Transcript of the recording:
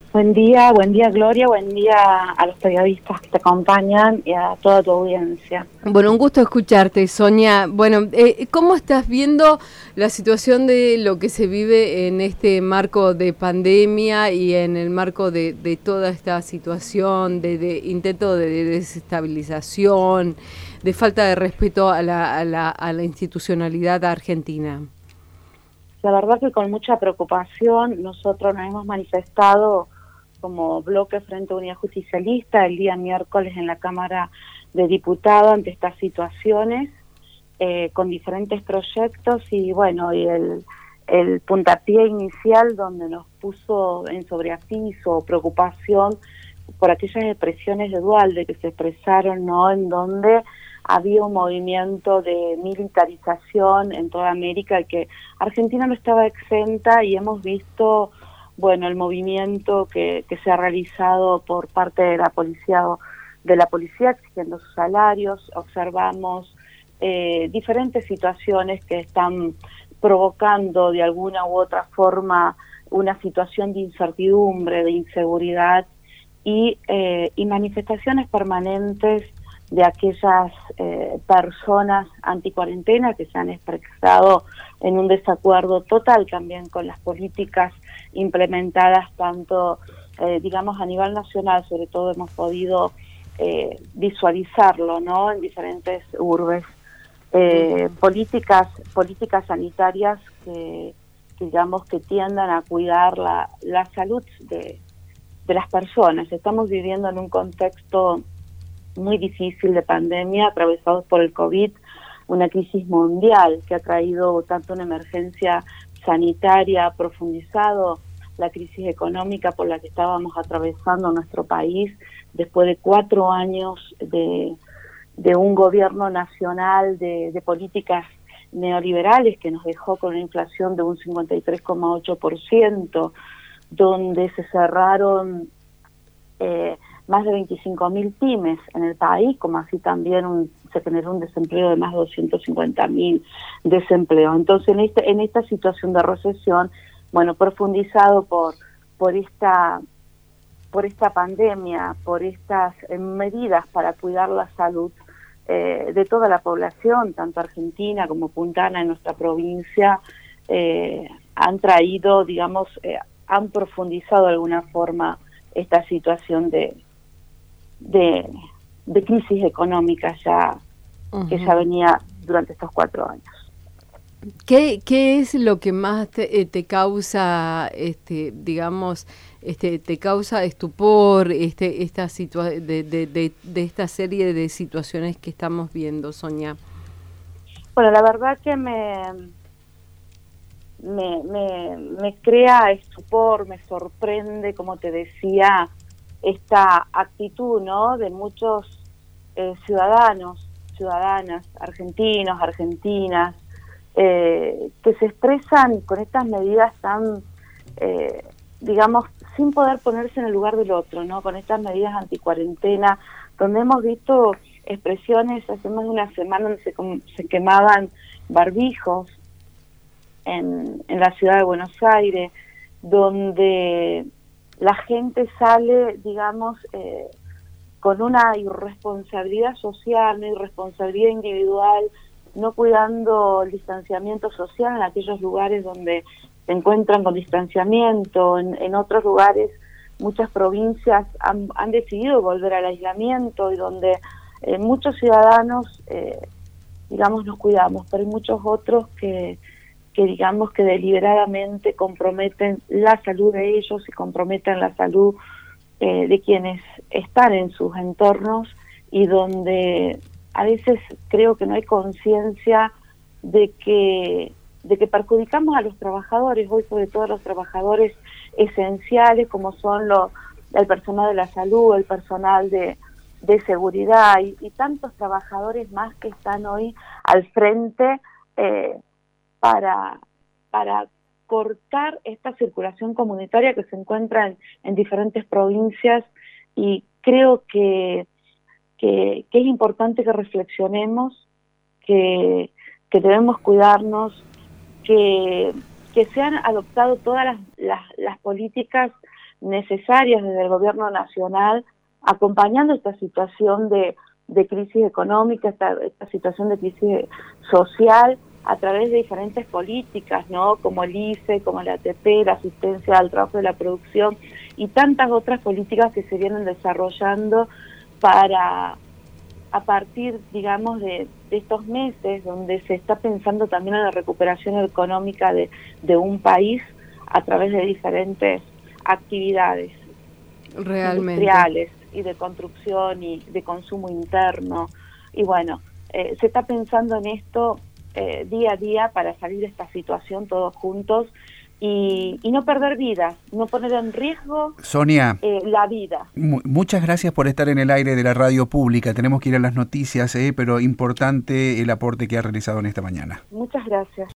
Buen día Gloria, buen día a los periodistas que te acompañan y a toda tu audiencia. Bueno, un gusto escucharte, Sonia. Bueno, ¿cómo estás viendo la situación de lo que se vive en este marco de pandemia y en el marco de toda esta situación de intento de desestabilización, de falta de respeto a la institucionalidad argentina? La verdad que con mucha preocupación nosotros nos hemos manifestado como bloque Frente a Unidad Justicialista el día miércoles en la Cámara de Diputados ante estas situaciones, con diferentes proyectos y bueno, y el puntapié inicial donde nos puso en sobreaviso, preocupación por aquellas expresiones de Duhalde que se expresaron, ¿no? En donde había un movimiento de militarización en toda América, que Argentina no estaba exenta, y hemos visto, bueno, el movimiento que se ha realizado por parte de la policía exigiendo sus salarios. Observamos diferentes situaciones que están provocando de alguna u otra forma una situación de incertidumbre, de inseguridad y manifestaciones permanentes de aquellas personas anticuarentena que se han expresado en un desacuerdo total también con las políticas implementadas tanto, digamos, a nivel nacional. Sobre todo hemos podido visualizarlo, ¿no?, en diferentes urbes. Políticas sanitarias que digamos que tiendan a cuidar la salud de las personas. Estamos viviendo en un contexto muy difícil de pandemia, atravesados por el COVID, una crisis mundial que ha traído tanto una emergencia sanitaria, ha profundizado la crisis económica por la que estábamos atravesando nuestro país después de 4 años de un gobierno nacional de políticas neoliberales que nos dejó con una inflación de un 53,8%, donde se cerraron más de 25.000 pymes en el país, como así también se generó un desempleo de más de 250.000 desempleos. Entonces, en esta situación de recesión, bueno, profundizado por esta pandemia, por estas medidas para cuidar la salud de toda la población, tanto argentina como puntana en nuestra provincia, han traído, digamos, han profundizado de alguna forma esta situación de crisis económica que ya venía durante estos 4 años. ¿Qué es lo que más te causa, digamos, te causa estupor, esta de esta serie de situaciones que estamos viendo, Sonia? Bueno, la verdad que me crea estupor, me sorprende, como te decía, esta actitud, ¿no?, de muchos ciudadanas, argentinos, argentinas, que se expresan con estas medidas tan, digamos, sin poder ponerse en el lugar del otro, ¿no?, con estas medidas anticuarentena, donde hemos visto expresiones hace más de una semana donde se quemaban barbijos en la ciudad de Buenos Aires, donde la gente sale, digamos, con una irresponsabilidad social, una irresponsabilidad individual, no cuidando el distanciamiento social en aquellos lugares donde se encuentran con distanciamiento. En otros lugares, muchas provincias han decidido volver al aislamiento y donde muchos ciudadanos, digamos, nos cuidamos, pero hay muchos otros que digamos que deliberadamente comprometen la salud de ellos y comprometen la salud de quienes están en sus entornos, y donde a veces creo que no hay conciencia de que perjudicamos a los trabajadores, hoy sobre todo a los trabajadores esenciales como son el personal de la salud, el personal de seguridad y tantos trabajadores más que están hoy al frente para cortar esta circulación comunitaria que se encuentra en diferentes provincias. Y creo que es importante que reflexionemos, que debemos cuidarnos, que se han adoptado todas las políticas necesarias desde el gobierno nacional, acompañando esta situación de crisis económica, esta situación de crisis social, a través de diferentes políticas, ¿no? Como el IFE, como la ATP, la asistencia al trabajo de la producción y tantas otras políticas que se vienen desarrollando para, a partir, digamos, de estos meses, donde se está pensando también en la recuperación económica de un país a través de diferentes actividades industriales y de construcción y de consumo interno. Y bueno, se está pensando en esto día a día para salir de esta situación todos juntos y no perder vidas, no poner en riesgo, Sonia, la vida. Muchas gracias por estar en el aire de la radio pública. Tenemos que ir a las noticias, pero importante el aporte que ha realizado en esta mañana. Muchas gracias.